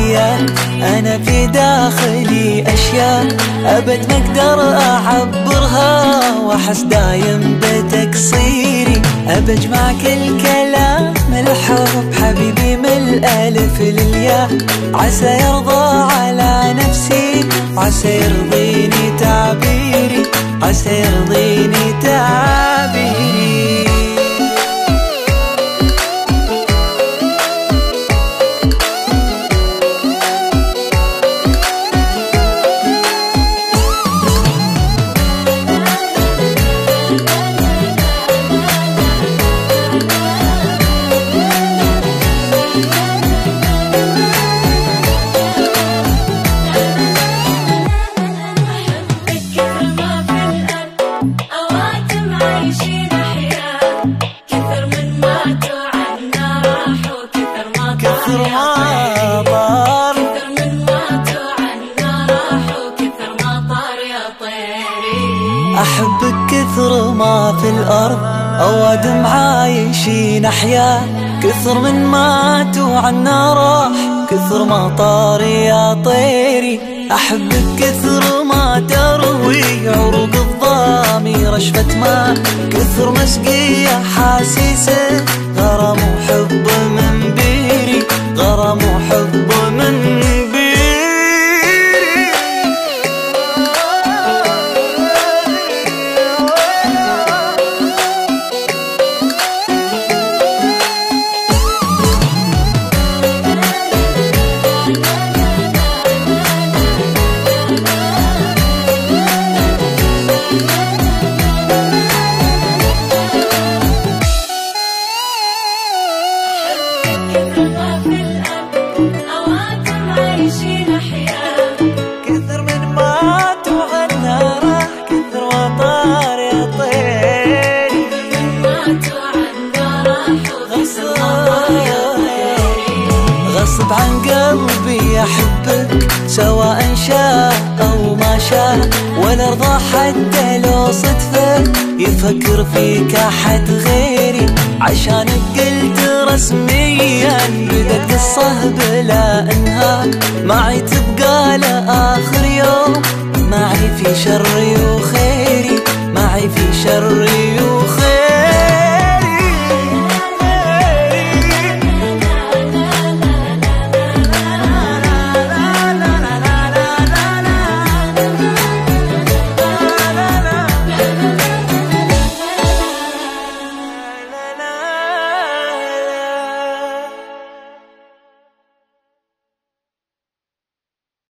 وياك أنا في داخلي أشياء أبد ما أقدر أعبرها، وأحس دايم بتقصيري أبجمع كل كلام الحب حبيبي من الألف للياء، عسى يرضى على نفسي وعسى يرضيني تعبيري، عسى يرضيني تعبيري. أحبك كثر ما في الأرض أوادم عايشين أحياء، كثر من ماتوا عنا راح كثر ما طار يا طيري. أحبك كثر ما تروي عروق الضامي رشفة ماء، كثر مسقية حاسيسه غرام وحب من بيري، غرام وحب من بيري. كثر من ماتوا عنا راح كثر ما طار يا طيري، ماتوا عنا راح وكثر ما طار يا طيري. غصب عن قلبي أحبك سواء شاء أو ما شاء، ولا أرضى حتى لو صدفة يفكر فيك أحد غيري، عشانك قلت رسميا بدت قصة بلا انهاء، معي تبقى لآخر يوم معي في شري وخير.